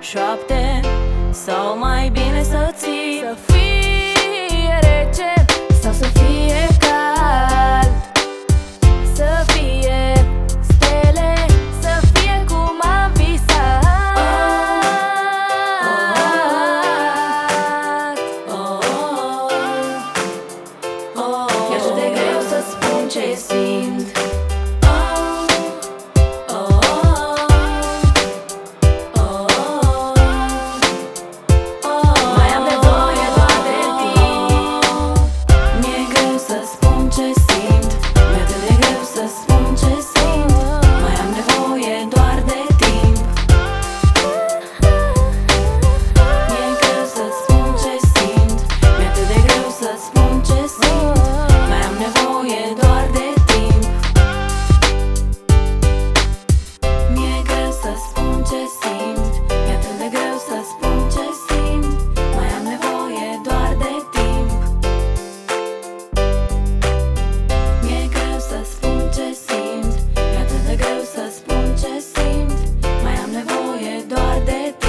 șoapte, sau mai bine să ții? Să fie rece sau să fie cald, să fie stele, să fie cum am visat. E atât de greu să spun ce simt. Mai am nevoie doar de timp. Mi-e greu să spun ce simt. Mi-e atât de greu să spun ce simt. Mai am nevoie doar de timp. Mi-e greu să spun ce simt. Mi-e atât de greu să spun ce simt. Mai am nevoie doar de timp. Mi-e greu să spun ce simt. Mi-e atât de greu să spun ce simt. Mai am nevoie doar de timp. Mi-e greu să spun ce simt. Mi-e atât de greu să spun ce simt. Mai am nevoie doar de timp.